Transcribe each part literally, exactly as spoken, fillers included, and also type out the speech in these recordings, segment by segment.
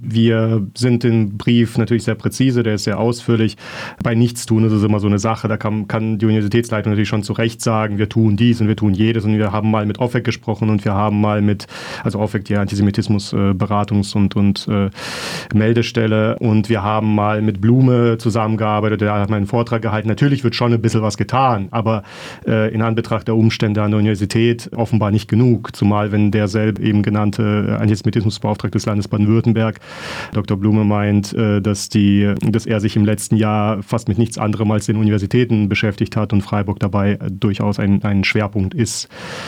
Wir sind im Brief natürlich sehr präzise, der ist sehr ausführlich. Bei Nichtstun ist es immer so eine Sache, da kann, kann die Universitätsleitung natürlich schon zu Recht sagen, wir tun dies und wir tun jedes und wir haben mal mit OFEC gesprochen und wir haben mal mit, also OFEC, die Antisemitismus-Beratungs- und, und äh, Meldestelle, und wir haben mal mit Blume zusammengearbeitet, der hat mal einen Vortrag gehalten. Natürlich wird schon ein bisschen was getan, aber äh, in Anbetracht der Umstände an der Universität offenbar nicht genug, zumal wenn der selbst eben genannte Antisemitismusbeauftragte des Landes Baden-Württemberg, Doktor Blume, meint, äh, dass, die, dass er sich im letzten Jahr fast mit nichts anderem als den Universitäten beschäftigt hat und Freiburg dabei durchaus ein, ein Schwerpunkt ist.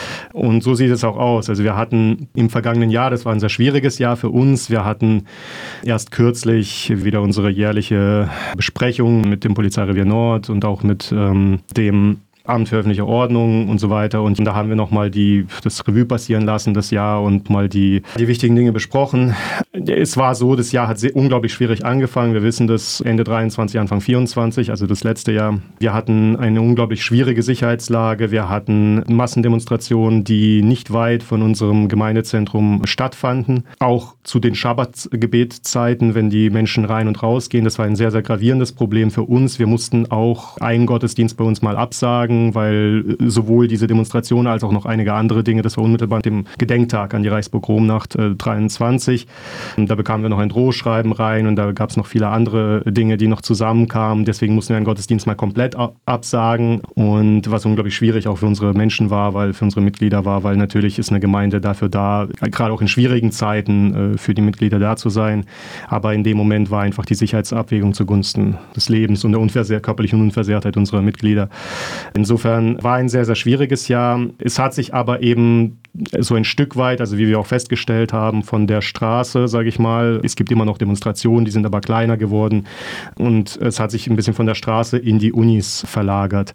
Und so sieht es auch aus. Also wir hatten im vergangenen Jahr, das war ein sehr schwieriges Jahr für uns, wir hatten erst kürzlich wieder unsere jährliche Besprechung mit dem Polizeirevier Nord und auch mit ähm, dem Amt für öffentliche Ordnung und so weiter. Und da haben wir nochmal die, das Revue passieren lassen, das Jahr, und mal die, die wichtigen Dinge besprochen. Es war so, das Jahr hat sehr, unglaublich schwierig angefangen. Wir wissen das Ende dreiundzwanzig, Anfang vierundzwanzig, also das letzte Jahr. Wir hatten eine unglaublich schwierige Sicherheitslage. Wir hatten Massendemonstrationen, die nicht weit von unserem Gemeindezentrum stattfanden. Auch zu den Schabbat-Gebetzeiten, wenn die Menschen rein und raus gehen. Das war ein sehr, sehr gravierendes Problem für uns. Wir mussten auch einen Gottesdienst bei uns mal absagen, weil sowohl diese Demonstration als auch noch einige andere Dinge, das war unmittelbar dem Gedenktag an die Reichspogromnacht äh, dreiundzwanzig. Und da bekamen wir noch ein Drohschreiben rein und da gab es noch viele andere Dinge, die noch zusammenkamen. Deswegen mussten wir einen Gottesdienst mal komplett absagen, und was unglaublich schwierig auch für unsere Menschen war, weil für unsere Mitglieder war, weil natürlich ist eine Gemeinde dafür da, gerade auch in schwierigen Zeiten äh, für die Mitglieder da zu sein. Aber in dem Moment war einfach die Sicherheitsabwägung zugunsten des Lebens und der Unversehr- körperlichen Unversehrtheit unserer Mitglieder. Insofern war ein sehr, sehr schwieriges Jahr. Es hat sich aber eben so ein Stück weit, also wie wir auch festgestellt haben, von der Straße, sage ich mal, es gibt immer noch Demonstrationen, die sind aber kleiner geworden, und es hat sich ein bisschen von der Straße in die Unis verlagert.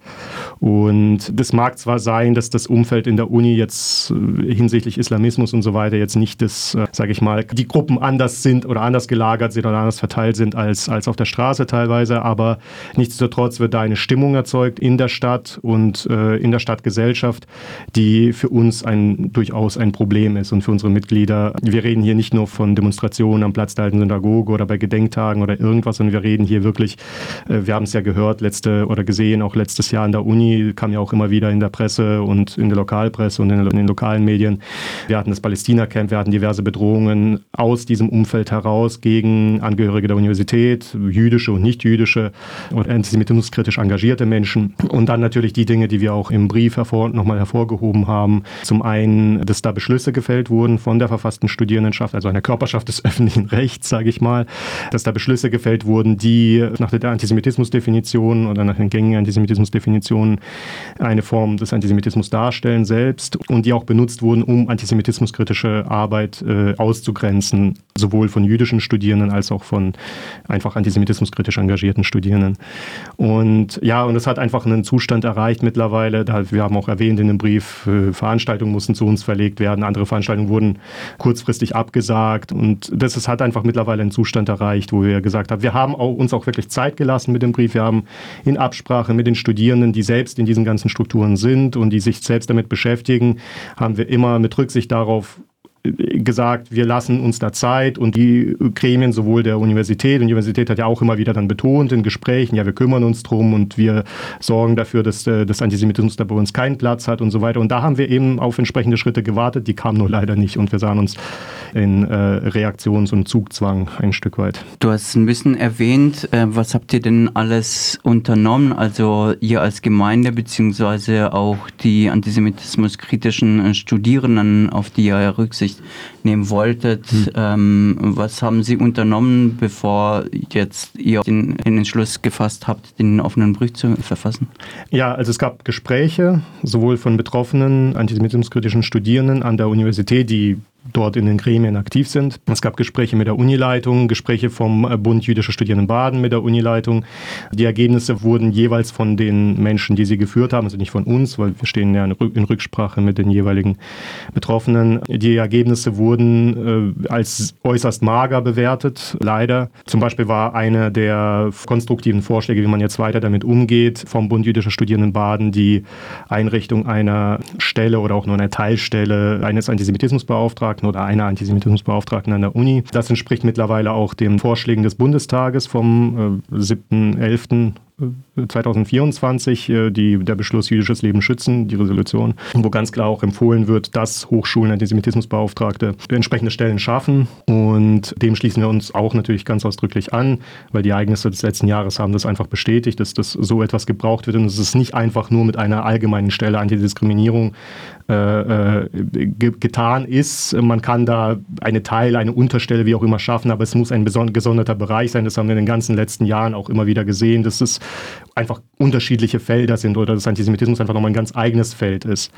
Und das mag zwar sein, dass das Umfeld in der Uni jetzt hinsichtlich Islamismus und so weiter jetzt nicht das, sage ich mal, die Gruppen anders sind oder anders gelagert sind oder anders verteilt sind als, als auf der Straße teilweise, aber nichtsdestotrotz wird da eine Stimmung erzeugt in der Stadt und äh, in der Stadtgesellschaft, die für uns ein durchaus ein Problem ist und für unsere Mitglieder. Wir reden hier nicht nur von Demonstrationen am Platz der Alten Synagoge oder bei Gedenktagen oder irgendwas, sondern wir reden hier wirklich, äh, wir haben es ja gehört letzte oder gesehen, auch letztes Jahr in der Uni, kam ja auch immer wieder in der Presse und in der Lokalpresse und in, in den lokalen Medien. Wir hatten das Palästina-Camp, wir hatten diverse Bedrohungen aus diesem Umfeld heraus gegen Angehörige der Universität, jüdische und nicht-jüdische und antisemitismuskritisch engagierte Menschen. Und dann natürlich die Dinge, die wir auch im Brief hervor, nochmal hervorgehoben haben. Zum einen, dass da Beschlüsse gefällt wurden von der verfassten Studierendenschaft, also einer Körperschaft des öffentlichen Rechts, sage ich mal, dass da Beschlüsse gefällt wurden, die nach der Antisemitismusdefinition oder nach den gängigen Antisemitismusdefinitionen eine Form des Antisemitismus darstellen selbst und die auch benutzt wurden, um antisemitismuskritische Arbeit äh, auszugrenzen, sowohl von jüdischen Studierenden als auch von einfach antisemitismuskritisch engagierten Studierenden. Und ja, und es hat einfach einen Zustand erreicht mittlerweile, da, wir haben auch erwähnt in dem Brief, äh, Veranstaltungen mussten zu uns verlegt werden, andere Veranstaltungen wurden kurzfristig abgesagt, und das ist, hat einfach mittlerweile einen Zustand erreicht, wo wir gesagt haben, wir haben auch, uns auch wirklich Zeit gelassen mit dem Brief, wir haben in Absprache mit den Studierenden, die selbst in diesen ganzen Strukturen sind und die sich selbst damit beschäftigen, haben wir immer mit Rücksicht darauf gesagt, wir lassen uns da Zeit, und die Gremien sowohl der Universität, und die Universität hat ja auch immer wieder dann betont in Gesprächen, ja, wir kümmern uns drum und wir sorgen dafür, dass das Antisemitismus da bei uns keinen Platz hat und so weiter. Und da haben wir eben auf entsprechende Schritte gewartet, die kamen nur leider nicht, und wir sahen uns in äh, Reaktions- und Zugzwang ein Stück weit. Du hast ein bisschen erwähnt, äh, was habt ihr denn alles unternommen, also ihr als Gemeinde beziehungsweise auch die antisemitismuskritischen Studierenden, auf die ihr Rücksicht nehmen wolltet. Hm. Ähm, was haben Sie unternommen, bevor jetzt ihr den, den Entschluss gefasst habt, den offenen Brief zu verfassen? Ja, also es gab Gespräche, sowohl von betroffenen antisemitismuskritischen Studierenden an der Universität, die dort in den Gremien aktiv sind. Es gab Gespräche mit der Unileitung, Gespräche vom Bund Jüdischer Studierenden Baden mit der Unileitung. Die Ergebnisse wurden jeweils von den Menschen, die sie geführt haben, also nicht von uns, weil wir stehen ja in Rücksprache mit den jeweiligen Betroffenen. Die Ergebnisse wurden äh, als äußerst mager bewertet, leider. Zum Beispiel war einer der konstruktiven Vorschläge, wie man jetzt weiter damit umgeht, vom Bund Jüdischer Studierenden Baden die Einrichtung einer Stelle oder auch nur einer Teilstelle eines Antisemitismusbeauftragten Antisemitismusbeauftragten oder einer Antisemitismusbeauftragten an der Uni. Das entspricht mittlerweile auch den Vorschlägen des Bundestages vom äh, siebten elften zweitausendvierundzwanzig, die, der Beschluss Jüdisches Leben schützen, die Resolution, wo ganz klar auch empfohlen wird, dass Hochschulen Antisemitismusbeauftragte entsprechende Stellen schaffen. Und dem schließen wir uns auch natürlich ganz ausdrücklich an, weil die Ereignisse des letzten Jahres haben das einfach bestätigt, dass das so etwas gebraucht wird und es ist nicht einfach nur mit einer allgemeinen Stelle Antidiskriminierung äh, äh, ge- getan ist. Man kann da eine Teil, eine Unterstelle, wie auch immer schaffen, aber es muss ein beson- gesonderter Bereich sein. Das haben wir in den ganzen letzten Jahren auch immer wieder gesehen, dass es einfach unterschiedliche Felder sind oder dass Antisemitismus einfach nochmal ein ganz eigenes Feld ist.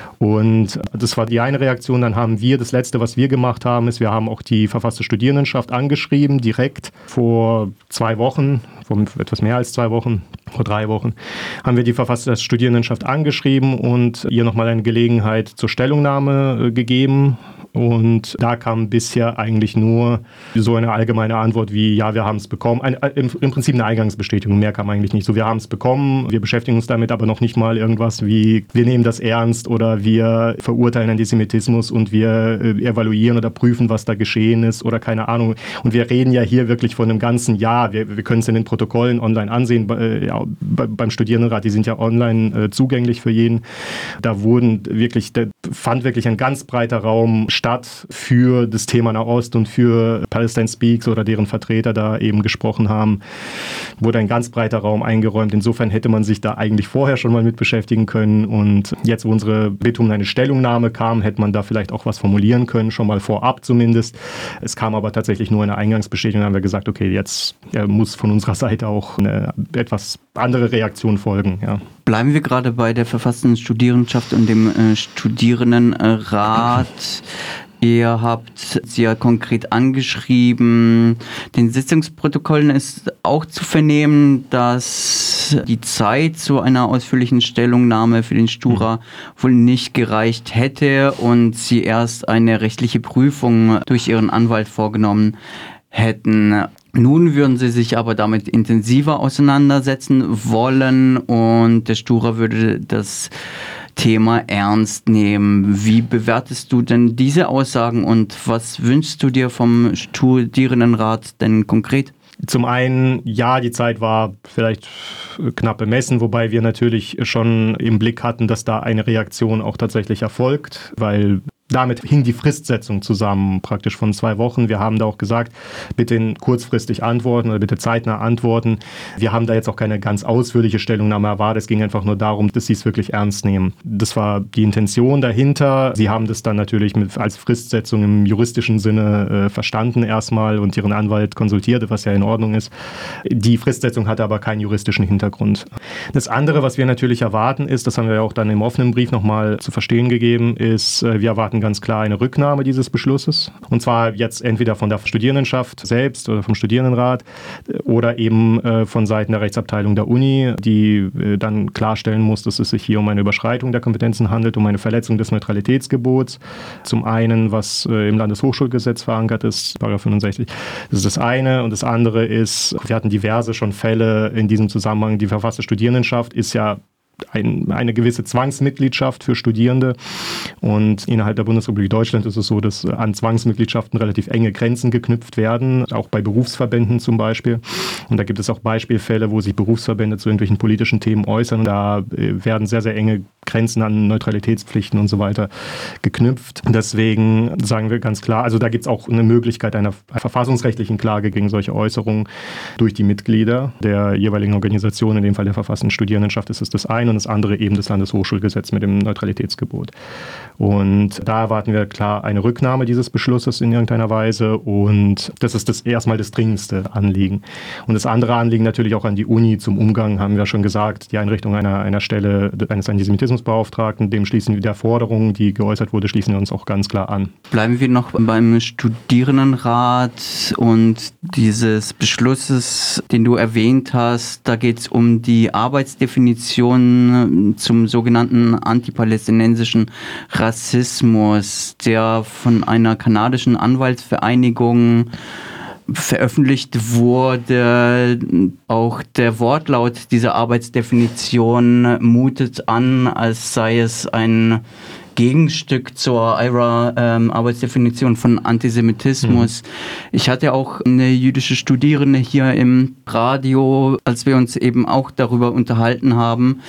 Und das war die eine Reaktion. Dann haben wir, das Letzte, was wir gemacht haben, ist, wir haben auch die verfasste Studierendenschaft angeschrieben, direkt vor zwei Wochen, vor etwas mehr als zwei Wochen, vor drei Wochen, haben wir die verfasste Studierendenschaft angeschrieben und ihr nochmal eine Gelegenheit zur Stellungnahme gegeben. Und da kam bisher eigentlich nur so eine allgemeine Antwort wie, ja, wir haben es bekommen. Ein, im, Im Prinzip eine Eingangsbestätigung, mehr kam eigentlich nicht so. Wir haben es bekommen, wir beschäftigen uns damit, aber noch nicht mal irgendwas wie, wir nehmen das ernst oder wir verurteilen Antisemitismus und wir äh, evaluieren oder prüfen, was da geschehen ist oder keine Ahnung. Und wir reden ja hier wirklich von einem ganzen Jahr. Wir, wir können es in den Protokollen online ansehen, äh, ja, bei, beim Studierendenrat, die sind ja online äh, zugänglich für jeden. Da wurden wirklich, da fand wirklich ein ganz breiter Raum statt für das Thema Nahost und für Palestine Speaks oder deren Vertreter da eben gesprochen haben, wurde ein ganz breiter Raum eingeräumt. Insofern hätte man sich da eigentlich vorher schon mal mit beschäftigen können und jetzt, wo unsere Bitte um eine Stellungnahme kam, hätte man da vielleicht auch was formulieren können, schon mal vorab zumindest. Es kam aber tatsächlich nur eine Eingangsbestätigung, da haben wir gesagt, okay, jetzt ja, muss von unserer Seite auch eine etwas andere Reaktion folgen. Ja. Bleiben wir gerade bei der verfassten Studierendenschaft und dem äh, Studierendenrat. Ihr habt sie ja konkret angeschrieben. Den Sitzungsprotokollen ist auch zu vernehmen, dass die Zeit zu einer ausführlichen Stellungnahme für den Stura mhm. wohl nicht gereicht hätte und sie erst eine rechtliche Prüfung durch ihren Anwalt vorgenommen hätten. Nun würden sie sich aber damit intensiver auseinandersetzen wollen und der Stura würde das Thema ernst nehmen. Wie bewertest du denn diese Aussagen und was wünschst du dir vom Studierendenrat denn konkret? Zum einen, ja, die Zeit war vielleicht knapp bemessen, wobei wir natürlich schon im Blick hatten, dass da eine Reaktion auch tatsächlich erfolgt, weil damit hing die Fristsetzung zusammen, praktisch von zwei Wochen. Wir haben da auch gesagt, bitte kurzfristig antworten oder bitte zeitnah antworten. Wir haben da jetzt auch keine ganz ausführliche Stellungnahme erwartet. Es ging einfach nur darum, dass sie es wirklich ernst nehmen. Das war die Intention dahinter. Sie haben das dann natürlich mit, als Fristsetzung im juristischen Sinne äh, verstanden erstmal und ihren Anwalt konsultiert, was ja in Ordnung ist. Die Fristsetzung hatte aber keinen juristischen Hintergrund. Das andere, was wir natürlich erwarten, ist, das haben wir ja auch dann im offenen Brief nochmal zu verstehen gegeben, ist, äh, wir erwarten ganz klar eine Rücknahme dieses Beschlusses. Und zwar jetzt entweder von der Studierendenschaft selbst oder vom Studierendenrat oder eben äh, von Seiten der Rechtsabteilung der Uni, die äh, dann klarstellen muss, dass es sich hier um eine Überschreitung der Kompetenzen handelt, um eine Verletzung des Neutralitätsgebots. Zum einen, was äh, im Landeshochschulgesetz verankert ist, Paragraph fünfundsechzig. Das ist das eine. Und das andere ist, wir hatten diverse schon Fälle in diesem Zusammenhang. Die verfasste Studierendenschaft ist ja Ein, eine gewisse Zwangsmitgliedschaft für Studierende und innerhalb der Bundesrepublik Deutschland ist es so, dass an Zwangsmitgliedschaften relativ enge Grenzen geknüpft werden, auch bei Berufsverbänden zum Beispiel. Und da gibt es auch Beispielfälle, wo sich Berufsverbände zu irgendwelchen politischen Themen äußern. Da werden sehr, sehr enge Grenzen an Neutralitätspflichten und so weiter geknüpft. Deswegen sagen wir ganz klar, also da gibt es auch eine Möglichkeit einer verfassungsrechtlichen Klage gegen solche Äußerungen durch die Mitglieder der jeweiligen Organisation, in dem Fall der verfassten Studierendenschaft ist es das eine und das andere eben das Landeshochschulgesetz mit dem Neutralitätsgebot. Und da erwarten wir klar eine Rücknahme dieses Beschlusses in irgendeiner Weise und das ist das erstmal das dringendste Anliegen. Und das andere Anliegen natürlich auch an die Uni zum Umgang, haben wir schon gesagt, die Einrichtung einer, einer Stelle eines Antisemitismusbeauftragten, dem schließen wir der Forderung, die geäußert wurde, schließen wir uns auch ganz klar an. Bleiben wir noch beim Studierendenrat und dieses Beschlusses, den du erwähnt hast, da geht es um die Arbeitsdefinition zum sogenannten antipalästinensischen Rassismus, der von einer kanadischen Anwaltsvereinigung veröffentlicht wurde. Auch der Wortlaut dieser Arbeitsdefinition mutet an, als sei es ein Gegenstück zur I R A-Arbeitsdefinition ähm, von Antisemitismus. Mhm. Ich hatte auch eine jüdische Studierende hier im Radio, als wir uns eben auch darüber unterhalten haben.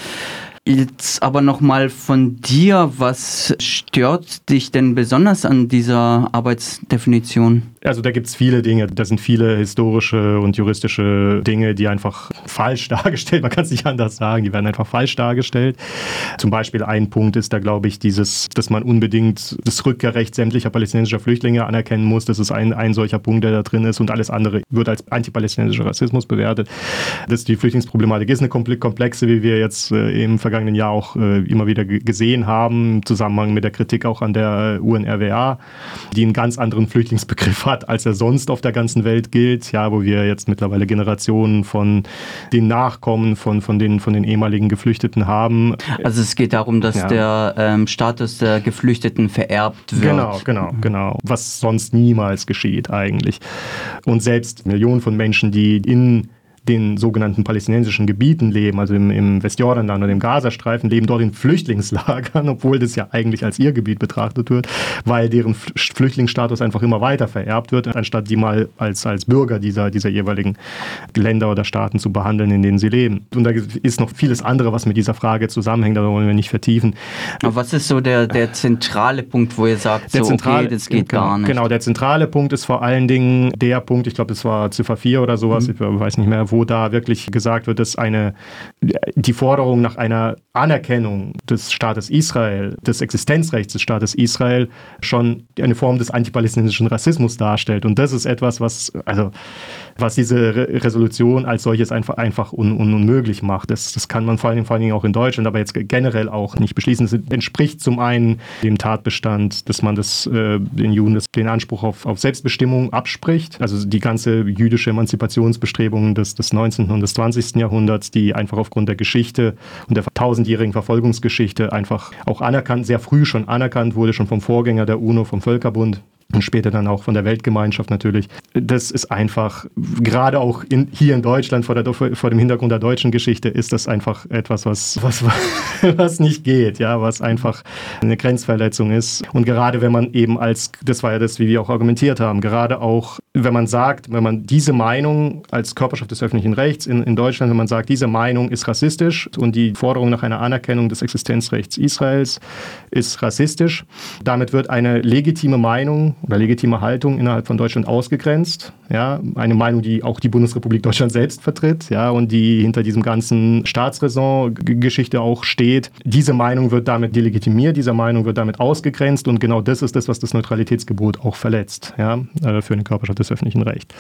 Jetzt aber nochmal von dir, was stört dich denn besonders an dieser Arbeitsdefinition? Also da gibt es viele Dinge, da sind viele historische und juristische Dinge, die einfach falsch dargestellt, man kann es nicht anders sagen, die werden einfach falsch dargestellt. Zum Beispiel ein Punkt ist da, glaube ich, dieses, dass man unbedingt das Rückkehrrecht sämtlicher palästinensischer Flüchtlinge anerkennen muss. Das ist ein, ein solcher Punkt, der da drin ist, und alles andere wird als antipalästinensischer Rassismus bewertet. Das, die Flüchtlingsproblematik ist eine komplexe, wie wir jetzt äh, im vergangenen Jahr auch äh, immer wieder g- gesehen haben, im Zusammenhang mit der Kritik auch an der äh, U N R W A, die einen ganz anderen Flüchtlingsbegriff hat, als er sonst auf der ganzen Welt gilt, ja, wo wir jetzt mittlerweile Generationen von den Nachkommen von, von, den, von den ehemaligen Geflüchteten haben. Also es geht darum, dass ja. der ähm, Status der Geflüchteten vererbt wird. Genau, genau, genau. Was sonst niemals geschieht eigentlich. Und selbst Millionen von Menschen, die in den sogenannten palästinensischen Gebieten leben, also im, im Westjordanland oder im Gazastreifen, leben dort in Flüchtlingslagern, obwohl das ja eigentlich als ihr Gebiet betrachtet wird, weil deren Flüchtlingsstatus einfach immer weiter vererbt wird, anstatt die mal als, als Bürger dieser, dieser jeweiligen Länder oder Staaten zu behandeln, in denen sie leben. Und da ist noch vieles andere, was mit dieser Frage zusammenhängt, da wollen wir nicht vertiefen. Aber was ist so der, der zentrale Punkt, wo ihr sagt, der so, zentrale, okay, das geht genau, gar nicht? Genau, der zentrale Punkt ist vor allen Dingen der Punkt, ich glaube, das war Ziffer vier oder sowas, mhm. ich weiß nicht mehr, wo da wirklich gesagt wird, dass eine, die Forderung nach einer Anerkennung des Staates Israel, des Existenzrechts des Staates Israel, schon eine Form des antipalästinensischen Rassismus darstellt. Und das ist etwas, was, also, was diese Re- Resolution als solches einfach, einfach un, un, unmöglich macht. Das, das kann man vor allen, Dingen, vor allen Dingen auch in Deutschland, aber jetzt generell auch nicht beschließen. Es entspricht zum einen dem Tatbestand, dass man das, äh, den Juden das, den Anspruch auf, auf Selbstbestimmung abspricht. Also die ganze jüdische Emanzipationsbestrebung des, des neunzehnten und des zwanzigsten Jahrhunderts, die einfach aufgrund der Geschichte und der tausendjährigen Verfolgungsgeschichte einfach auch anerkannt, sehr früh schon anerkannt wurde, schon vom Vorgänger der UNO, vom Völkerbund. Und später dann auch von der Weltgemeinschaft natürlich. Das ist einfach, gerade auch in, hier in Deutschland, vor, der, vor dem Hintergrund der deutschen Geschichte, ist das einfach etwas, was, was, was nicht geht, ja, was einfach eine Grenzverletzung ist. Und gerade wenn man eben als, das war ja das, wie wir auch argumentiert haben, gerade auch, wenn man sagt, wenn man diese Meinung als Körperschaft des öffentlichen Rechts in, in Deutschland, wenn man sagt, diese Meinung ist rassistisch und die Forderung nach einer Anerkennung des Existenzrechts Israels ist rassistisch, damit wird eine legitime Meinung oder legitime Haltung innerhalb von Deutschland ausgegrenzt. Ja, eine Meinung, die auch die Bundesrepublik Deutschland selbst vertritt, ja, und die hinter diesem ganzen Staatsräson-Geschichte auch steht. Diese Meinung wird damit delegitimiert, diese Meinung wird damit ausgegrenzt, und genau das ist das, was das Neutralitätsgebot auch verletzt, ja, für eine Körperschaft des öffentlichen Rechts.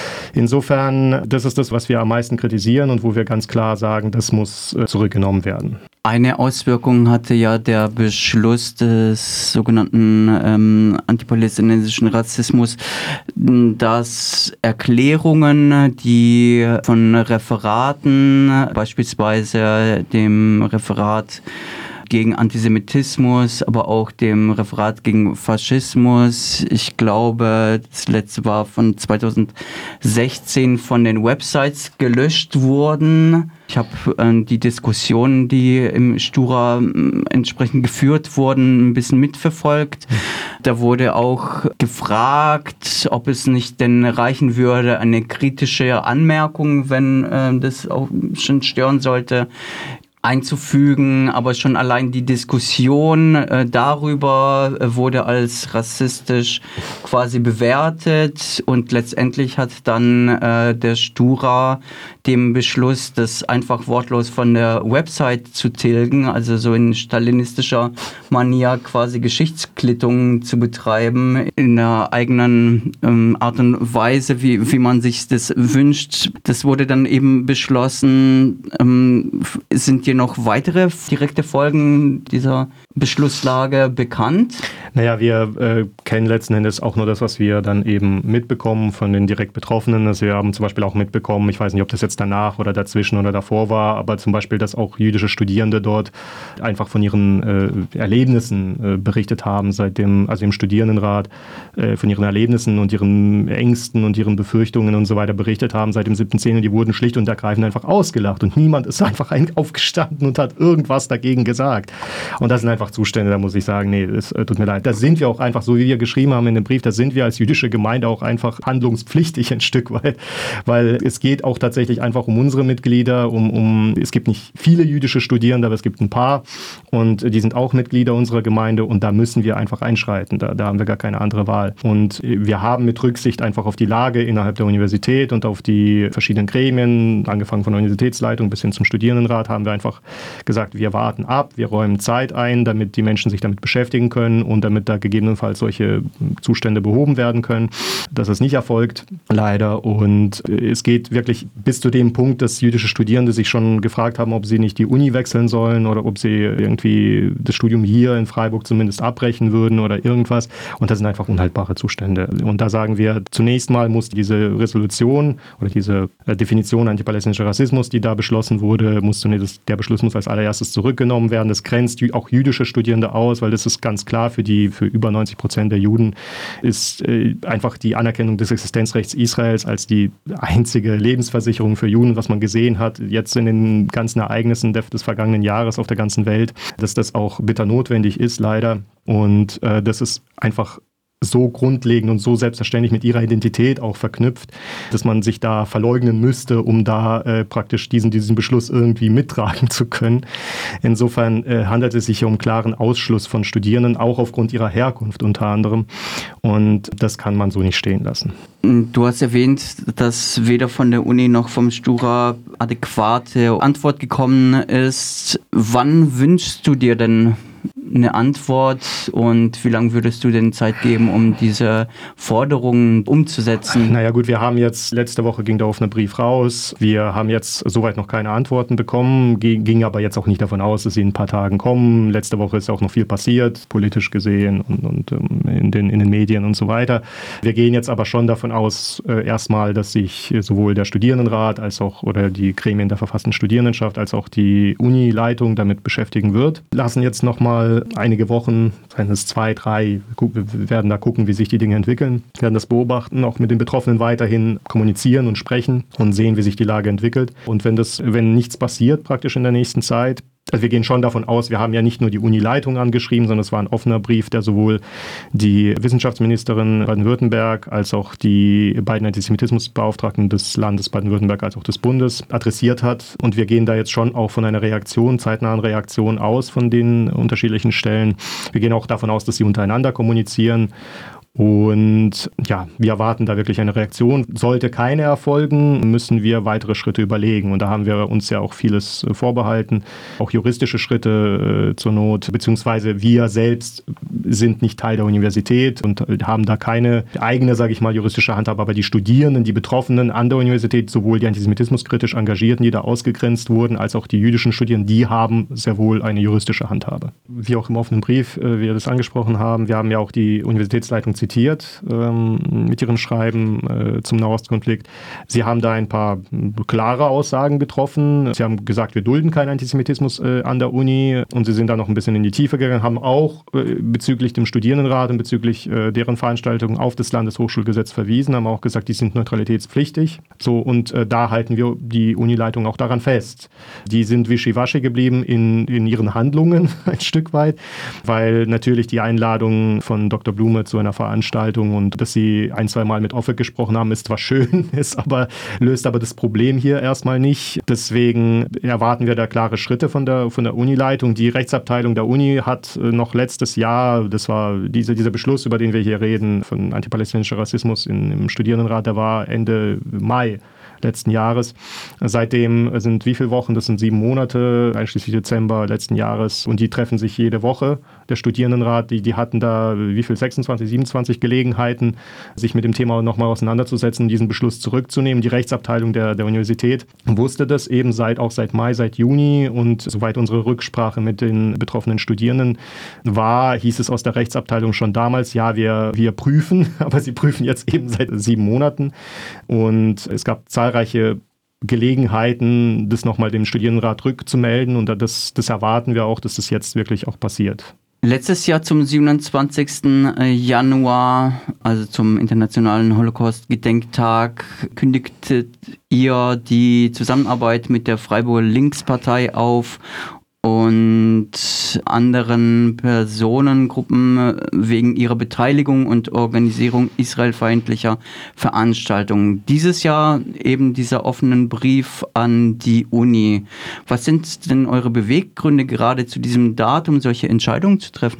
Insofern, das ist das, was wir am meisten kritisieren und wo wir ganz klar sagen, das muss zurückgenommen werden. Eine Auswirkung hatte ja der Beschluss des sogenannten ähm, antipalästinensischen Rassismus, dass Erklärungen, die von Referaten, beispielsweise dem Referat gegen Antisemitismus, aber auch dem Referat gegen Faschismus. Ich glaube, das letzte war von zweitausendsechzehn von den Websites gelöscht wurden. Ich habe äh, die Diskussionen, die im Stura äh, entsprechend geführt wurden, ein bisschen mitverfolgt. Da wurde auch gefragt, ob es nicht denn reichen würde, eine kritische Anmerkung, wenn äh, das auch schon stören sollte, einzufügen, aber schon allein die Diskussion äh, darüber äh, wurde als rassistisch quasi bewertet, und letztendlich hat dann äh, der Stura dem Beschluss, das einfach wortlos von der Website zu tilgen, also so in stalinistischer Manier quasi Geschichtsklittung zu betreiben, in der eigenen ähm, Art und Weise, wie, wie man sich das wünscht. Das wurde dann eben beschlossen. Ähm, sind dir noch weitere direkte Folgen dieser Beschlusslage bekannt? Naja, wir äh, kennen letzten Endes auch nur das, was wir dann eben mitbekommen von den direkt Betroffenen. Also wir haben zum Beispiel auch mitbekommen, ich weiß nicht, ob das jetzt danach oder dazwischen oder davor war, aber zum Beispiel, dass auch jüdische Studierende dort einfach von ihren äh, Erlebnissen äh, berichtet haben, seitdem, also im Studierendenrat, äh, von ihren Erlebnissen und ihren Ängsten und ihren Befürchtungen und so weiter berichtet haben seit dem siebten zehnten. Die wurden schlicht und ergreifend einfach ausgelacht und niemand ist einfach aufgestanden gestanden und hat irgendwas dagegen gesagt. Und das sind einfach Zustände, da muss ich sagen, nee, es äh, tut mir leid. Da sind wir auch einfach, so wie wir geschrieben haben in dem Brief, da sind wir als jüdische Gemeinde auch einfach handlungspflichtig ein Stück weit, weil es geht auch tatsächlich einfach um unsere Mitglieder, um, um es gibt nicht viele jüdische Studierende, aber es gibt ein paar und die sind auch Mitglieder unserer Gemeinde und da müssen wir einfach einschreiten, da, da haben wir gar keine andere Wahl. Und wir haben mit Rücksicht einfach auf die Lage innerhalb der Universität und auf die verschiedenen Gremien, angefangen von der Universitätsleitung bis hin zum Studierendenrat, haben wir einfach gesagt, wir warten ab, wir räumen Zeit ein, damit die Menschen sich damit beschäftigen können und damit da gegebenenfalls solche Zustände behoben werden können. Das ist nicht erfolgt, leider. Und es geht wirklich bis zu dem Punkt, dass jüdische Studierende sich schon gefragt haben, ob sie nicht die Uni wechseln sollen oder ob sie irgendwie das Studium hier in Freiburg zumindest abbrechen würden oder irgendwas. Und das sind einfach unhaltbare Zustände. Und da sagen wir, zunächst mal muss diese Resolution oder diese Definition antipalästinensischer Rassismus, die da beschlossen wurde, muss zunächst, der Beschluss muss als allererstes zurückgenommen werden. Das grenzt auch jüdische Studierende aus, weil das ist ganz klar für die, für über neunzig Prozent der Juden ist äh, einfach die Anerkennung des Existenzrechts Israels als die einzige Lebensversicherung für Juden, was man gesehen hat, jetzt in den ganzen Ereignissen des vergangenen Jahres auf der ganzen Welt, dass das auch bitter notwendig ist, leider. Und äh, das ist einfach so grundlegend und so selbstverständlich mit ihrer Identität auch verknüpft, dass man sich da verleugnen müsste, um da äh, praktisch diesen, diesen Beschluss irgendwie mittragen zu können. Insofern äh, handelt es sich hier um klaren Ausschluss von Studierenden, auch aufgrund ihrer Herkunft unter anderem. Und das kann man so nicht stehen lassen. Du hast erwähnt, dass weder von der Uni noch vom Stura adäquate Antwort gekommen ist. Wann wünschst du dir denn eine Antwort und wie lange würdest du denn Zeit geben, um diese Forderungen umzusetzen? Naja gut, wir haben jetzt, letzte Woche ging der offene Brief raus. Wir haben jetzt soweit noch keine Antworten bekommen, ging aber jetzt auch nicht davon aus, dass sie in ein paar Tagen kommen. Letzte Woche ist auch noch viel passiert, politisch gesehen und, und in, den, in den Medien und so weiter. Wir gehen jetzt aber schon davon aus, äh, erstmal, dass sich sowohl der Studierendenrat als auch oder die Gremien der verfassten Studierendenschaft als auch die Uni-Leitung damit beschäftigen wird. Lassen jetzt nochmal einige Wochen, seien es zwei, drei, wir werden da gucken, wie sich die Dinge entwickeln, wir werden das beobachten, auch mit den Betroffenen weiterhin kommunizieren und sprechen und sehen, wie sich die Lage entwickelt. Und wenn das, wenn nichts passiert praktisch in der nächsten Zeit, also wir gehen schon davon aus, wir haben ja nicht nur die Uni-Leitung angeschrieben, sondern es war ein offener Brief, der sowohl die Wissenschaftsministerin Baden-Württemberg als auch die beiden Antisemitismusbeauftragten des Landes Baden-Württemberg als auch des Bundes adressiert hat. Und wir gehen da jetzt schon auch von einer Reaktion, zeitnahen Reaktion aus von den unterschiedlichen Stellen. Wir gehen auch davon aus, dass sie untereinander kommunizieren. Und ja, wir erwarten da wirklich eine Reaktion. Sollte keine erfolgen, müssen wir weitere Schritte überlegen. Und da haben wir uns ja auch vieles vorbehalten, auch juristische Schritte äh, zur Not, beziehungsweise wir selbst sind nicht Teil der Universität und haben da keine eigene, sage ich mal, juristische Handhabe. Aber die Studierenden, die Betroffenen an der Universität, sowohl die antisemitismuskritisch Engagierten, die da ausgegrenzt wurden, als auch die jüdischen Studierenden, die haben sehr wohl eine juristische Handhabe. Wie auch im offenen Brief, äh, wir das angesprochen haben, wir haben ja auch die Universitätsleitung zitiert, zitiert ähm, mit ihrem Schreiben äh, zum Nahostkonflikt. Sie haben da ein paar klare Aussagen getroffen. Sie haben gesagt, wir dulden keinen Antisemitismus äh, an der Uni und sie sind da noch ein bisschen in die Tiefe gegangen, haben auch äh, bezüglich dem Studierendenrat und bezüglich äh, deren Veranstaltungen auf das Landeshochschulgesetz verwiesen, haben auch gesagt, die sind neutralitätspflichtig. So, und äh, da halten wir die Unileitung auch daran fest. Die sind wischiwaschi geblieben in, in ihren Handlungen ein Stück weit, weil natürlich die Einladung von Doktor Blume zu einer Veranstaltung und dass sie ein, zwei Mal mit Offek gesprochen haben, ist zwar schön, ist aber, löst aber das Problem hier erstmal nicht. Deswegen erwarten wir da klare Schritte von der, von der Unileitung. Die Rechtsabteilung der Uni hat noch letztes Jahr, das war diese, dieser Beschluss, über den wir hier reden, von antipalästinensischer Rassismus in, im Studierendenrat, der war Ende Mai letzten Jahres. Seitdem sind wie viele Wochen? Das sind sieben Monate, einschließlich Dezember letzten Jahres. Und die treffen sich jede Woche. Der Studierendenrat, die, die hatten da wie viel? sechsundzwanzig, siebenundzwanzig Gelegenheiten, sich mit dem Thema nochmal auseinanderzusetzen, diesen Beschluss zurückzunehmen. Die Rechtsabteilung der, der Universität wusste das eben seit, auch seit Mai, seit Juni. Und soweit unsere Rücksprache mit den betroffenen Studierenden war, hieß es aus der Rechtsabteilung schon damals, ja, wir, wir prüfen, aber sie prüfen jetzt eben seit sieben Monaten. Und es gab zahlreiche Gelegenheiten, das nochmal dem Studierendenrat rückzumelden und das, das erwarten wir auch, dass das jetzt wirklich auch passiert. Letztes Jahr zum siebenundzwanzigsten Januar, also zum Internationalen Holocaust-Gedenktag, kündigtet ihr die Zusammenarbeit mit der Freiburger Linkspartei auf und anderen Personengruppen wegen ihrer Beteiligung und Organisierung israelfeindlicher Veranstaltungen. Dieses Jahr eben dieser offenen Brief an die Uni. Was sind denn eure Beweggründe, gerade zu diesem Datum solche Entscheidungen zu treffen?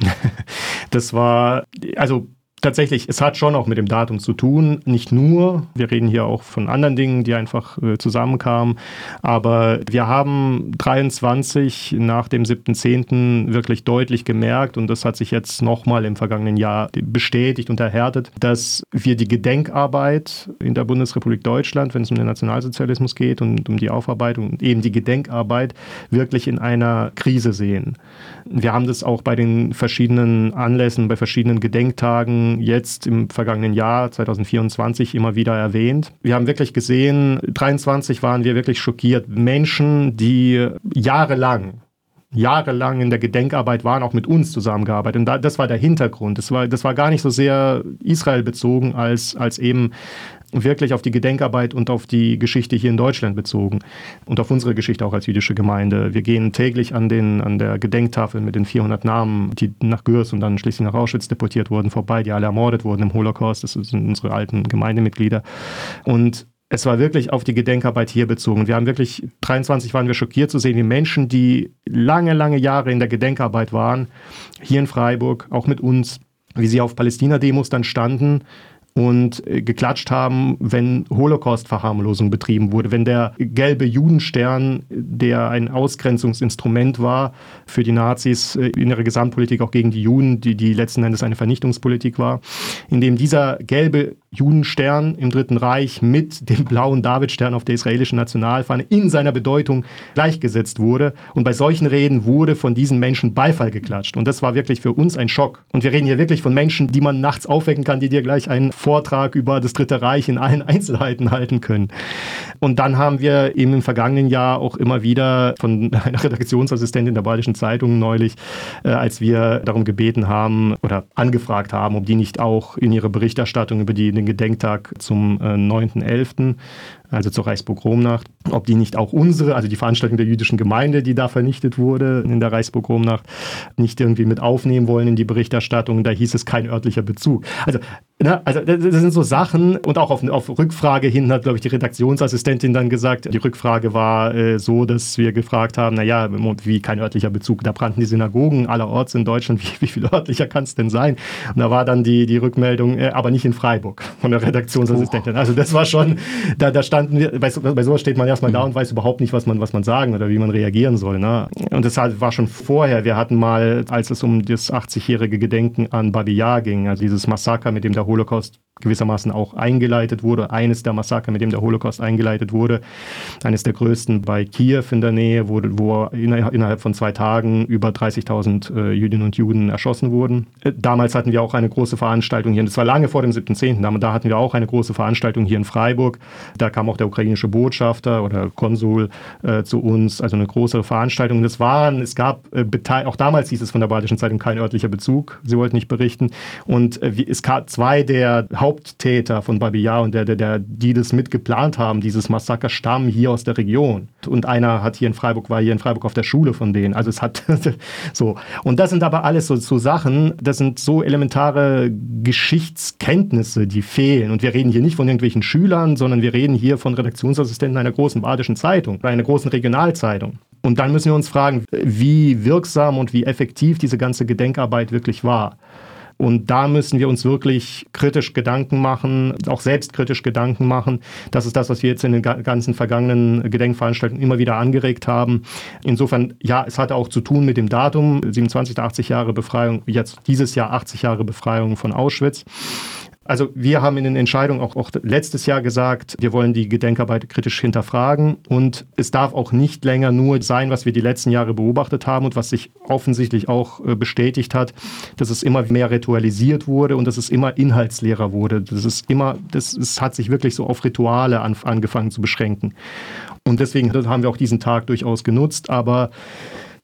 Das war, also tatsächlich, es hat schon auch mit dem Datum zu tun, nicht nur, wir reden hier auch von anderen Dingen, die einfach äh, zusammenkamen, aber wir haben dreiundzwanzig nach dem siebten zehnten wirklich deutlich gemerkt, und das hat sich jetzt nochmal im vergangenen Jahr bestätigt und erhärtet, dass wir die Gedenkarbeit in der Bundesrepublik Deutschland, wenn es um den Nationalsozialismus geht und um die Aufarbeitung und eben die Gedenkarbeit, wirklich in einer Krise sehen. Wir haben das auch bei den verschiedenen Anlässen, bei verschiedenen Gedenktagen jetzt im vergangenen Jahr zwanzig vierundzwanzig immer wieder erwähnt. Wir haben wirklich gesehen, dreiundzwanzig waren wir wirklich schockiert. Menschen, die jahrelang jahrelang in der Gedenkarbeit waren, auch mit uns zusammengearbeitet. Und das war der Hintergrund. Das war, das war gar nicht so sehr Israel bezogen, als, als eben wirklich auf die Gedenkarbeit und auf die Geschichte hier in Deutschland bezogen und auf unsere Geschichte auch als jüdische Gemeinde. Wir gehen täglich an, den, an der Gedenktafel mit den vierhundert Namen, die nach Gürs und dann schließlich nach Auschwitz deportiert wurden, vorbei, die alle ermordet wurden im Holocaust. Das sind unsere alten Gemeindemitglieder. Und es war wirklich auf die Gedenkarbeit hier bezogen. Wir haben wirklich, dreiundzwanzig waren wir schockiert zu sehen, wie Menschen, die lange, lange Jahre in der Gedenkarbeit waren, hier in Freiburg, auch mit uns, wie sie auf Palästina-Demos dann standen und geklatscht haben, wenn Holocaust-Verharmlosung betrieben wurde, wenn der gelbe Judenstern, der ein Ausgrenzungsinstrument war für die Nazis in ihrer Gesamtpolitik, auch gegen die Juden, die, die letzten Endes eine Vernichtungspolitik war, in dem dieser gelbe Judenstern im Dritten Reich mit dem blauen Davidstern auf der israelischen Nationalfahne in seiner Bedeutung gleichgesetzt wurde. Und bei solchen Reden wurde von diesen Menschen Beifall geklatscht. Und das war wirklich für uns ein Schock. Und wir reden hier wirklich von Menschen, die man nachts aufwecken kann, die dir gleich einen Vortrag über das Dritte Reich in allen Einzelheiten halten können. Und dann haben wir eben im vergangenen Jahr auch immer wieder von einer Redaktionsassistentin der Badischen Zeitung neulich, äh, als wir darum gebeten haben oder angefragt haben, ob die nicht auch in ihre Berichterstattung über die den Gedenktag zum äh, neunten elften, also zur Reichspogromnacht, ob die nicht auch unsere, also die Veranstaltung der jüdischen Gemeinde, die da vernichtet wurde in der Reichspogromnacht, nicht irgendwie mit aufnehmen wollen in die Berichterstattung. Da hieß es kein örtlicher Bezug. Also, ne, also das sind so Sachen, und auch auf, auf Rückfrage hin hat, glaube ich, die Redaktionsassistentin dann gesagt, die Rückfrage war äh, so, dass wir gefragt haben, naja, wie kein örtlicher Bezug, da brannten die Synagogen allerorts in Deutschland, wie, wie viel örtlicher kann es denn sein? Und da war dann die, die Rückmeldung, äh, aber nicht in Freiburg von der Redaktionsassistentin. Also das war schon, da, da stand Wir, bei, bei sowas steht man erstmal da und weiß überhaupt nicht, was man, was man sagen oder wie man reagieren soll. Ne? Und das war schon vorher. Wir hatten mal, als es um das achtzigjährige Gedenken an Babi Yar ging, also dieses Massaker, mit dem der Holocaust gewissermaßen auch eingeleitet wurde, eines der Massaker, mit dem der Holocaust eingeleitet wurde, eines der größten bei Kiew in der Nähe, wo, wo innerhalb von zwei Tagen über dreißigtausend äh, Jüdinnen und Juden erschossen wurden. Äh, damals hatten wir auch eine große Veranstaltung hier, und das war lange vor dem siebten zehnten, da hatten wir auch eine große Veranstaltung hier in Freiburg. Da kam auch der ukrainische Botschafter oder Konsul äh, zu uns, also eine große Veranstaltung. Das waren, es gab, äh, auch damals hieß es von der Badischen Zeitung kein örtlicher Bezug, sie wollten nicht berichten. Und äh, es gab zwei der Haupttäter von Babi Yar und der, der, der, die das mitgeplant haben, dieses Massaker, stammen hier aus der Region. Und einer hat hier in Freiburg, war hier in Freiburg auf der Schule von denen. Also es hat so. Und das sind aber alles so, so Sachen, das sind so elementare Geschichtskenntnisse, die fehlen. Und wir reden hier nicht von irgendwelchen Schülern, sondern wir reden hier von Redaktionsassistenten einer großen Badischen Zeitung, einer großen Regionalzeitung. Und dann müssen wir uns fragen, wie wirksam und wie effektiv diese ganze Gedenkarbeit wirklich war. Und da müssen wir uns wirklich kritisch Gedanken machen, auch selbstkritisch Gedanken machen. Das ist das, was wir jetzt in den ganzen vergangenen Gedenkveranstaltungen immer wieder angeregt haben. Insofern, ja, es hatte auch zu tun mit dem Datum, siebenundzwanzig, achtzig Jahre Befreiung, jetzt dieses Jahr achtzig Jahre Befreiung von Auschwitz. Also wir haben in den Entscheidungen auch, auch letztes Jahr gesagt, wir wollen die Gedenkarbeit kritisch hinterfragen, und es darf auch nicht länger nur sein, was wir die letzten Jahre beobachtet haben und was sich offensichtlich auch bestätigt hat, dass es immer mehr ritualisiert wurde und dass es immer inhaltsleerer wurde. Das ist immer, das es hat sich wirklich so auf Rituale an, angefangen zu beschränken. Und deswegen haben wir auch diesen Tag durchaus genutzt, aber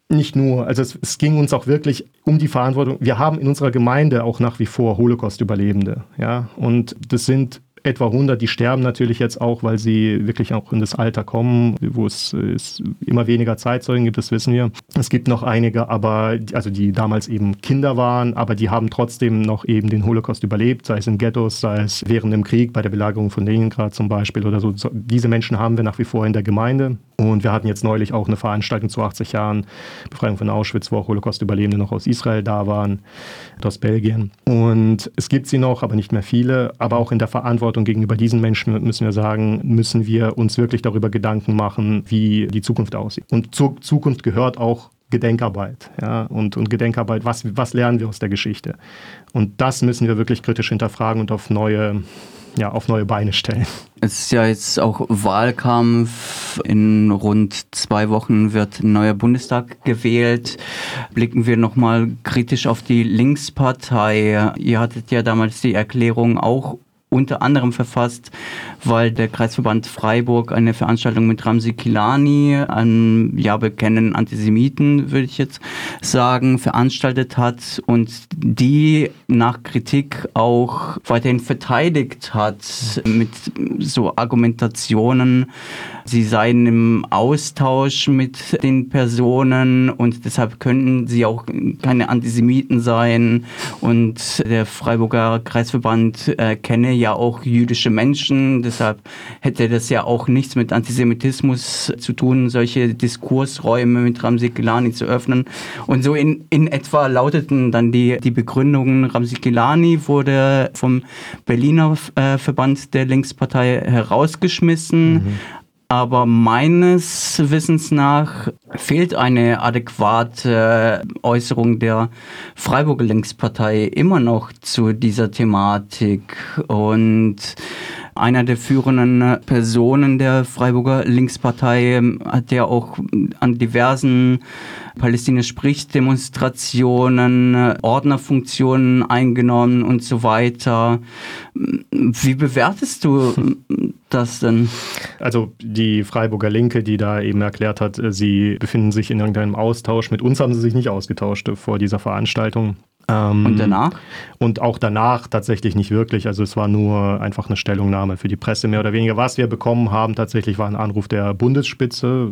Nicht nur, also es, es ging uns auch wirklich um die Verantwortung. Wir haben in unserer Gemeinde auch nach wie vor Holocaust-Überlebende. Ja? Und das sind etwa hundert, die sterben natürlich jetzt auch, weil sie wirklich auch in das Alter kommen, wo es, es immer weniger Zeitzeugen gibt, das wissen wir. Es gibt noch einige, aber also die damals eben Kinder waren, aber die haben trotzdem noch eben den Holocaust überlebt, sei es in Ghettos, sei es während dem Krieg, bei der Belagerung von Leningrad zum Beispiel oder so. Diese Menschen haben wir nach wie vor in der Gemeinde. Und wir hatten jetzt neulich auch eine Veranstaltung zu achtzig Jahren Befreiung von Auschwitz, wo auch Holocaust-Überlebende noch aus Israel da waren, aus Belgien. Und es gibt sie noch, aber nicht mehr viele. Aber auch in der Verantwortung gegenüber diesen Menschen müssen wir sagen, müssen wir uns wirklich darüber Gedanken machen, wie die Zukunft aussieht. Und zur Zukunft gehört auch Gedenkarbeit. Ja, und, und Gedenkarbeit, was, was lernen wir aus der Geschichte? Und das müssen wir wirklich kritisch hinterfragen und auf neue, ja, auf neue Beine stellen. Es ist ja jetzt auch Wahlkampf. In rund zwei Wochen wird ein neuer Bundestag gewählt. Blicken wir nochmal kritisch auf die Linkspartei. Ihr hattet ja damals die Erklärung auch unter anderem verfasst, weil der Kreisverband Freiburg eine Veranstaltung mit Ramzi Kilani, einem ja bekannten Antisemiten, würde ich jetzt sagen, veranstaltet hat und die nach Kritik auch weiterhin verteidigt hat mit so Argumentationen, sie seien im Austausch mit den Personen und deshalb könnten sie auch keine Antisemiten sein und der Freiburger Kreisverband äh, kenne ja auch jüdische Menschen, deshalb hätte das ja auch nichts mit Antisemitismus zu tun, solche Diskursräume mit Ramzi Kilani zu öffnen. Und so in, in etwa lauteten dann die, die Begründungen. Ramzi Kilani wurde vom Berliner äh, Verband der Linkspartei herausgeschmissen. Mhm. Aber meines Wissens nach fehlt eine adäquate Äußerung der Freiburger Linkspartei immer noch zu dieser Thematik. Und einer der führenden Personen der Freiburger Linkspartei hat ja auch an diversen Palästina spricht Demonstrationen, Ordnerfunktionen eingenommen und so weiter. Wie bewertest du das denn? Also die Freiburger Linke, die da eben erklärt hat, sie befinden sich in irgendeinem Austausch. Mit uns haben sie sich nicht ausgetauscht vor dieser Veranstaltung. Ähm, und danach? Und auch danach tatsächlich nicht wirklich. Also es war nur einfach eine Stellungnahme für die Presse, mehr oder weniger. Was wir bekommen haben, tatsächlich war ein Anruf der Bundesspitze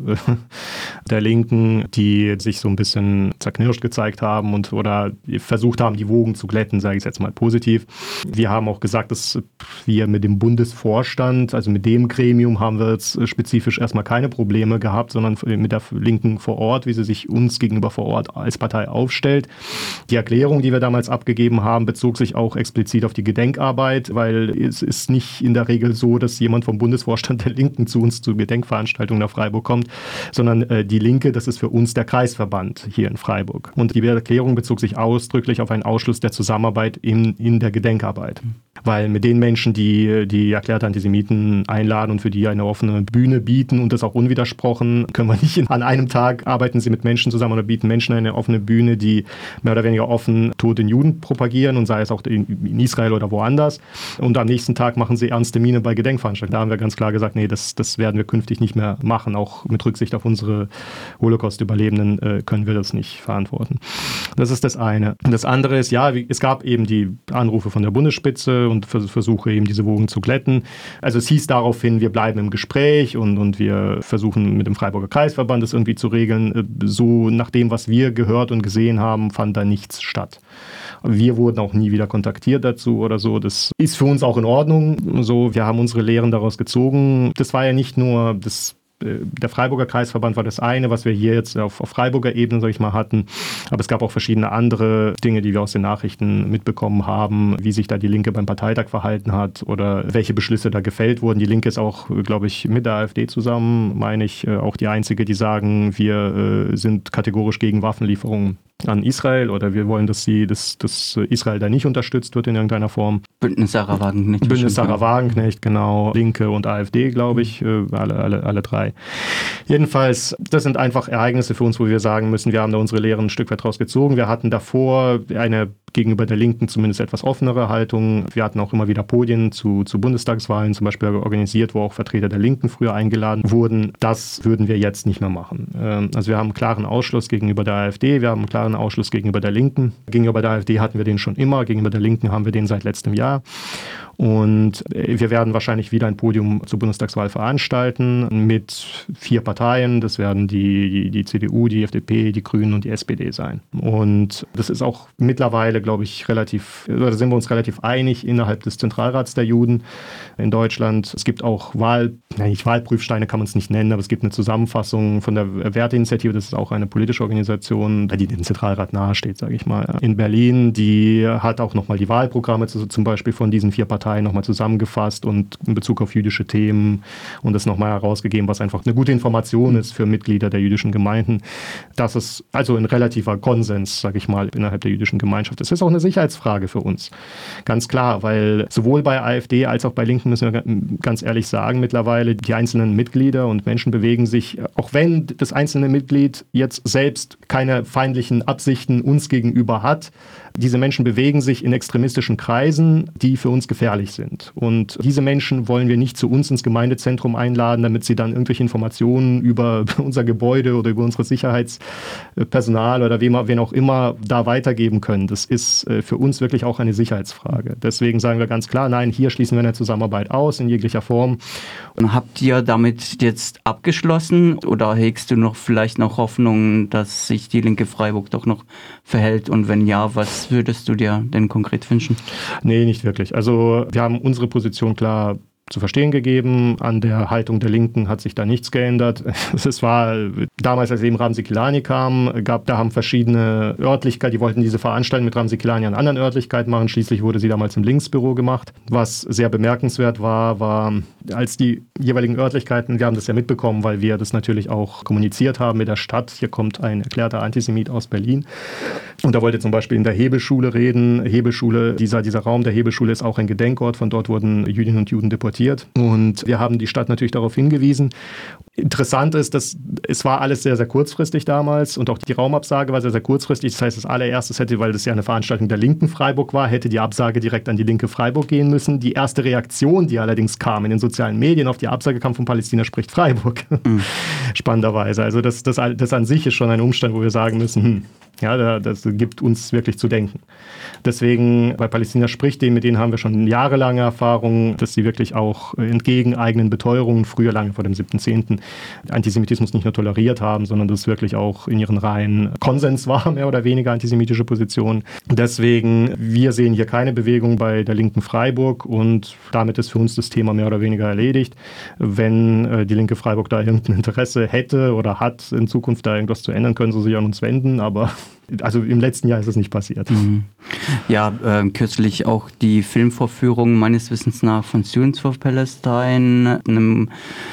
der Linken, die sich so ein bisschen zerknirscht gezeigt haben und oder versucht haben, die Wogen zu glätten, sage ich jetzt mal positiv. Wir haben auch gesagt, dass wir mit dem Bundesvorstand, also mit dem Gremium, haben wir jetzt spezifisch erstmal keine Probleme gehabt, sondern mit der Linken vor Ort, wie sie sich uns gegenüber vor Ort als Partei aufstellt. Die Erklärung, die wir damals abgegeben haben, bezog sich auch explizit auf die Gedenkarbeit, weil es ist nicht in der Regel so, dass jemand vom Bundesvorstand der Linken zu uns zu Gedenkveranstaltungen nach Freiburg kommt, sondern äh, die Linke, das ist für uns der Kreisverband hier in Freiburg. Und die Erklärung bezog sich ausdrücklich auf einen Ausschluss der Zusammenarbeit in, in der Gedenkarbeit. Weil mit den Menschen, die die erklärte Antisemiten einladen und für die eine offene Bühne bieten und das auch unwidersprochen, können wir nicht in, an einem Tag arbeiten sie mit Menschen zusammen oder bieten Menschen eine offene Bühne, die mehr oder weniger offen Tod den Juden propagieren und sei es auch in, in Israel oder woanders. Und am nächsten Tag machen sie ernste Miene bei Gedenkveranstaltungen. Da haben wir ganz klar gesagt, nee, das, das werden wir künftig nicht mehr machen. Auch mit Rücksicht auf unsere Holocaust-Überlebenden äh, können wir das nicht verantworten. Das ist das eine. Und das andere ist, ja, wie, es gab eben die Anrufe von der Bundesspitze und Versuche eben diese Wogen zu glätten. Also es hieß daraufhin, wir bleiben im Gespräch und, und wir versuchen mit dem Freiburger Kreisverband das irgendwie zu regeln. So nach dem, was wir gehört und gesehen haben, fand da nichts statt. Wir wurden auch nie wieder kontaktiert dazu oder so. Das ist für uns auch in Ordnung. So, wir haben unsere Lehren daraus gezogen. Das war ja nicht nur das. Der Freiburger Kreisverband war das eine, was wir hier jetzt auf, auf Freiburger Ebene, sag ich mal, hatten. Aber es gab auch verschiedene andere Dinge, die wir aus den Nachrichten mitbekommen haben, wie sich da die Linke beim Parteitag verhalten hat oder welche Beschlüsse da gefällt wurden. Die Linke ist auch, glaube ich, mit der AfD zusammen, meine ich, auch die einzige, die sagen, wir äh, sind kategorisch gegen Waffenlieferungen an Israel oder wir wollen, dass sie, dass, dass Israel da nicht unterstützt wird in irgendeiner Form. Bündnis Sarah Wagenknecht. Bündnis Sarah Wagenknecht, genau. Linke und AfD, glaube ich, alle, alle, alle drei. Jedenfalls, das sind einfach Ereignisse für uns, wo wir sagen müssen, wir haben da unsere Lehren ein Stück weit rausgezogen. Wir hatten davor eine gegenüber der Linken zumindest etwas offenere Haltung. Wir hatten auch immer wieder Podien zu, zu Bundestagswahlen zum Beispiel organisiert, wo auch Vertreter der Linken früher eingeladen wurden. Das würden wir jetzt nicht mehr machen. Also wir haben einen klaren Ausschluss gegenüber der AfD, wir haben einen klaren Ausschluss gegenüber der Linken. Gegenüber der AfD hatten wir den schon immer, gegenüber der Linken haben wir den seit letztem Jahr. Und wir werden wahrscheinlich wieder ein Podium zur Bundestagswahl veranstalten mit vier Parteien. Das werden die, die, die C D U, die F D P, die Grünen und die S P D sein. Und das ist auch mittlerweile, glaube ich, relativ, da sind wir uns relativ einig innerhalb des Zentralrats der Juden in Deutschland. Es gibt auch Wahl, nicht Wahlprüfsteine kann man es nicht nennen, aber es gibt eine Zusammenfassung von der Werteinitiative. Das ist auch eine politische Organisation, die dem Zentralrat nahesteht, sage ich mal. In Berlin, die hat auch nochmal die Wahlprogramme zum Beispiel von diesen vier Parteien nochmal zusammengefasst und in Bezug auf jüdische Themen und das nochmal herausgegeben, was einfach eine gute Information ist für Mitglieder der jüdischen Gemeinden. Das ist also ein relativer Konsens, sage ich mal, innerhalb der jüdischen Gemeinschaft. Das ist auch eine Sicherheitsfrage für uns. Ganz klar, weil sowohl bei AfD als auch bei Linken, müssen wir ganz ehrlich sagen, mittlerweile die einzelnen Mitglieder und Menschen bewegen sich, auch wenn das einzelne Mitglied jetzt selbst keine feindlichen Absichten uns gegenüber hat, diese Menschen bewegen sich in extremistischen Kreisen, die für uns gefährlich sind. Und diese Menschen wollen wir nicht zu uns ins Gemeindezentrum einladen, damit sie dann irgendwelche Informationen über unser Gebäude oder über unsere Sicherheitspersonal oder wem, wen auch immer da weitergeben können. Das ist für uns wirklich auch eine Sicherheitsfrage. Deswegen sagen wir ganz klar, nein, hier schließen wir eine Zusammenarbeit aus in jeglicher Form. Und habt ihr damit jetzt abgeschlossen oder hegst du noch vielleicht noch Hoffnung, dass sich die Linke Freiburg doch noch verhält? Und wenn ja, was würdest du dir denn konkret wünschen? Nee, nicht wirklich. Also wir haben unsere Position klar zu verstehen gegeben. An der Haltung der Linken hat sich da nichts geändert. Es war damals, als eben Ramzi Kilani kam, gab, da haben verschiedene Örtlichkeiten, die wollten diese Veranstaltung mit Ramzi Kilani an anderen Örtlichkeiten machen. Schließlich wurde sie damals im Linksbüro gemacht. Was sehr bemerkenswert war, war, als die jeweiligen Örtlichkeiten, wir haben das ja mitbekommen, weil wir das natürlich auch kommuniziert haben mit der Stadt. Hier kommt ein erklärter Antisemit aus Berlin. Und da wollte zum Beispiel in der Hebelschule reden. Hebelschule, dieser, dieser Raum der Hebelschule ist auch ein Gedenkort. Von dort wurden Jüdinnen und Juden deportiert. Und wir haben die Stadt natürlich darauf hingewiesen. Interessant ist, dass es war alles sehr, sehr kurzfristig damals und auch die Raumabsage war sehr, sehr kurzfristig. Das heißt, das allererste hätte, weil das ja eine Veranstaltung der Linken Freiburg war, hätte die Absage direkt an die Linke Freiburg gehen müssen. Die erste Reaktion, die allerdings kam in den sozialen Medien auf die Absage, kam von Palästina spricht Freiburg. Mhm. Spannenderweise. Also das, das, das an sich ist schon ein Umstand, wo wir sagen müssen, hm, ja, das gibt uns wirklich zu denken. Deswegen, bei Palästina spricht dem, mit denen haben wir schon jahrelange Erfahrung, dass sie wirklich auch entgegen eigenen Beteuerungen, früher lange vor dem siebten zehnten Antisemitismus nicht nur toleriert haben, sondern das wirklich auch in ihren Reihen Konsens war, mehr oder weniger antisemitische Position. Deswegen, wir sehen hier keine Bewegung bei der Linken Freiburg und damit ist für uns das Thema mehr oder weniger erledigt. Wenn äh, die Linke Freiburg da irgendein Interesse hätte oder hat, in Zukunft da irgendwas zu ändern, können sie sich an uns wenden, aber also im letzten Jahr ist es nicht passiert. Mhm. Ja, äh, kürzlich auch die Filmvorführung meines Wissens nach von Students for Palestine, einem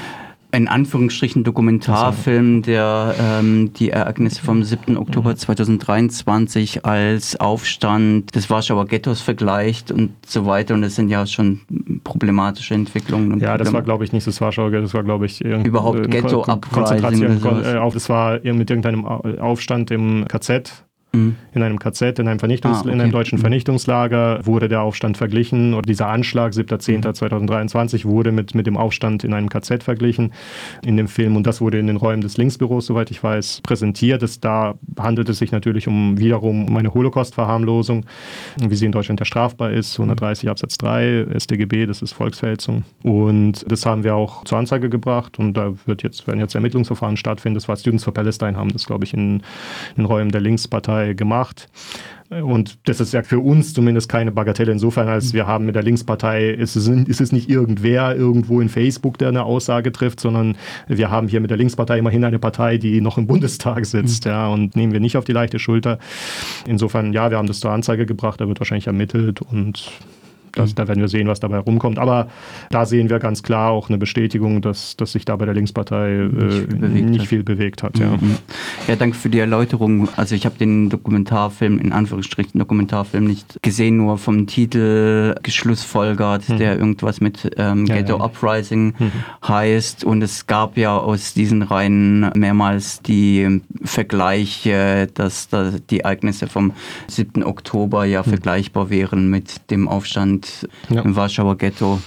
in Anführungsstrichen Dokumentarfilm, der ähm, die Ereignisse vom siebten Oktober zweitausenddreiundzwanzig als Aufstand des Warschauer Ghettos vergleicht und so weiter. Und das sind ja schon problematische Entwicklungen. Und ja, das war, glaube ich, nicht das Warschauer Ghetto, das war, glaube ich, überhaupt Ghetto-Uprising. Auf, das war mit irgendeinem Aufstand im K Z. Mhm. In einem K Z, in einem, Vernichtungs- ah, okay. in einem deutschen Vernichtungslager wurde der Aufstand verglichen oder dieser Anschlag siebter zehnter zweitausenddreiundzwanzig wurde mit, mit dem Aufstand in einem K Z verglichen in dem Film und das wurde in den Räumen des Linksbüros, soweit ich weiß, präsentiert. Das, da handelt es sich natürlich um wiederum um eine Holocaust-Verharmlosung, wie sie in Deutschland ja strafbar ist, hundertdreißig Absatz drei S t G B, das ist Volksverhetzung und das haben wir auch zur Anzeige gebracht und da wird jetzt, werden jetzt Ermittlungsverfahren stattfinden. Das war Students for Palestine, haben das, glaube ich, in, in den Räumen der Linkspartei gemacht. Und das ist ja für uns zumindest keine Bagatelle insofern, als wir haben mit der Linkspartei, es ist, es ist nicht irgendwer irgendwo in Facebook, der eine Aussage trifft, sondern wir haben hier mit der Linkspartei immerhin eine Partei, die noch im Bundestag sitzt, mhm. ja, und nehmen wir nicht auf die leichte Schulter. Insofern, ja, wir haben das zur Anzeige gebracht, da wird wahrscheinlich ermittelt und Das, da werden wir sehen, was dabei rumkommt. Aber da sehen wir ganz klar auch eine Bestätigung, dass, dass sich da bei der Linkspartei äh, nicht, viel, bewegt nicht viel bewegt hat. Ja. ja, danke für die Erläuterung. Also ich habe den Dokumentarfilm, in Anführungsstrichen Dokumentarfilm, nicht gesehen, nur vom Titel geschlussfolgert, mhm. der irgendwas mit ähm, Ghetto ja, ja. Uprising mhm. heißt. Und es gab ja aus diesen Reihen mehrmals die Vergleiche, dass da die Ereignisse vom siebten Oktober ja mhm. vergleichbar wären mit dem Aufstand ja. im Warschauer Ghetto.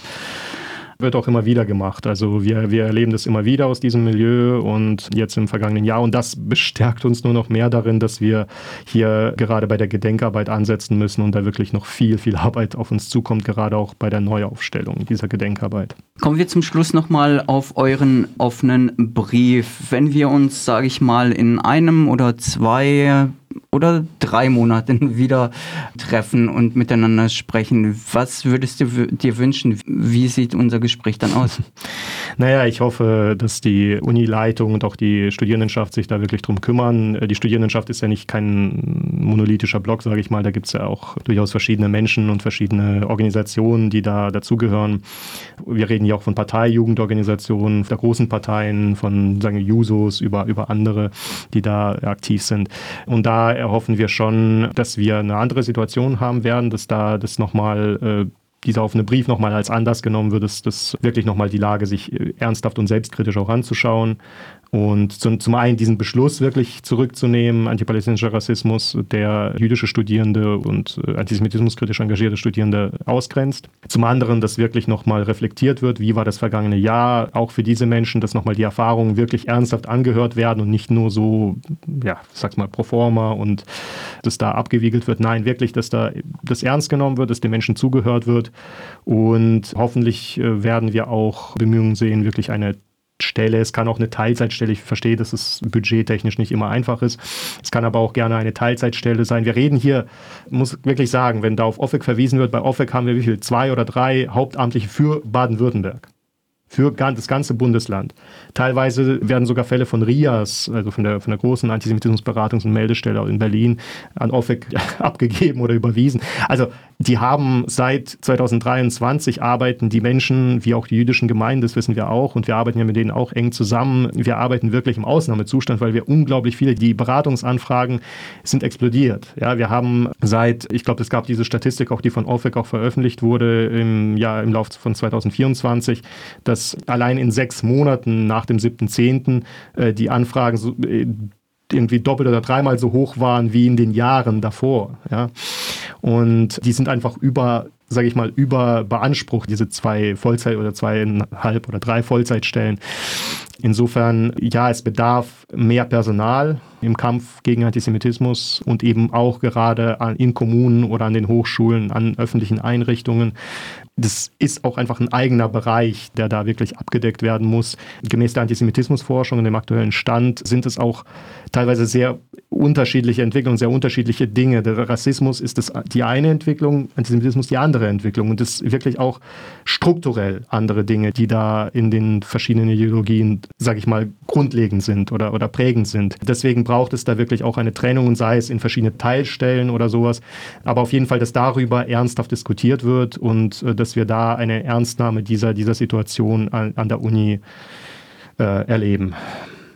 Wird auch immer wieder gemacht. Also wir, wir erleben das immer wieder aus diesem Milieu und jetzt im vergangenen Jahr. Und das bestärkt uns nur noch mehr darin, dass wir hier gerade bei der Gedenkarbeit ansetzen müssen und da wirklich noch viel, viel Arbeit auf uns zukommt, gerade auch bei der Neuaufstellung dieser Gedenkarbeit. Kommen wir zum Schluss nochmal auf euren offenen Brief. Wenn wir uns, sage ich mal, in einem oder zwei oder drei Monaten wieder treffen und miteinander sprechen. Was würdest du dir wünschen? Wie sieht unser Gespräch dann aus? Naja, ich hoffe, dass die Unileitung und auch die Studierendenschaft sich da wirklich drum kümmern. Die Studierendenschaft ist ja nicht kein monolithischer Block, sage ich mal. Da gibt es ja auch durchaus verschiedene Menschen und verschiedene Organisationen, die da dazugehören. Wir reden ja auch von Parteijugendorganisationen, der großen Parteien, von sagen wir, Jusos über, über andere, die da aktiv sind. Und da erhoffen wir schon, dass wir eine andere Situation haben werden, dass da das nochmal, äh, dieser offene Brief nochmal als Anlass genommen wird, dass, dass wirklich nochmal die Lage sich ernsthaft und selbstkritisch auch anzuschauen. Und zum, zum einen diesen Beschluss wirklich zurückzunehmen, antipalästinensischer Rassismus, der jüdische Studierende und äh, antisemitismuskritisch engagierte Studierende ausgrenzt. Zum anderen, dass wirklich nochmal reflektiert wird, wie war das vergangene Jahr, auch für diese Menschen, dass nochmal die Erfahrungen wirklich ernsthaft angehört werden und nicht nur so, ja, ich sag's mal, pro forma und dass da abgewiegelt wird. Nein, wirklich, dass da das ernst genommen wird, dass den Menschen zugehört wird. Und hoffentlich äh, werden wir auch Bemühungen sehen, wirklich eine Stelle. Es kann auch eine Teilzeitstelle. Ich verstehe, dass es budgettechnisch nicht immer einfach ist. Es kann aber auch gerne eine Teilzeitstelle sein. Wir reden hier, muss wirklich sagen, wenn da auf O F E C verwiesen wird, bei O F E C haben wir wie viel? Zwei oder drei Hauptamtliche für Baden-Württemberg. Für das ganze Bundesland. Teilweise werden sogar Fälle von R I A S, also von der, von der großen Antisemitismusberatungs- und Meldestelle in Berlin, an O F E C abgegeben oder überwiesen. Also die haben seit zweitausenddreiundzwanzig arbeiten die Menschen, wie auch die jüdischen Gemeinden, das wissen wir auch, und wir arbeiten ja mit denen auch eng zusammen. Wir arbeiten wirklich im Ausnahmezustand, weil wir unglaublich viele, die Beratungsanfragen sind explodiert. Ja, wir haben seit, ich glaube, es gab diese Statistik, auch die von O F E C auch veröffentlicht wurde im Jahr, im Lauf von zweitausendvierundzwanzig, dass allein in sechs Monaten nach dem siebten zehnten äh, die Anfragen so, äh, irgendwie doppelt oder dreimal so hoch waren wie in den Jahren davor. Ja? Und die sind einfach über, sage ich mal, über beansprucht, diese zwei Vollzeit- oder zweieinhalb oder drei Vollzeitstellen. Insofern, ja, es bedarf mehr Personal im Kampf gegen Antisemitismus und eben auch gerade an, in Kommunen oder an den Hochschulen, an öffentlichen Einrichtungen. Das ist auch einfach ein eigener Bereich, der da wirklich abgedeckt werden muss. Gemäß der Antisemitismusforschung in dem aktuellen Stand sind es auch teilweise sehr unterschiedliche Entwicklungen, sehr unterschiedliche Dinge. Der Rassismus ist das die eine Entwicklung, Antisemitismus die andere Entwicklung. Und das wirklich auch strukturell andere Dinge, die da in den verschiedenen Ideologien, sage ich mal, grundlegend sind oder, oder prägend sind. Deswegen braucht es da wirklich auch eine Trennung, sei es in verschiedene Teilstellen oder sowas. Aber auf jeden Fall, dass darüber ernsthaft diskutiert wird und äh, dass wir da eine Ernstnahme dieser, dieser Situation an, an der Uni äh, erleben.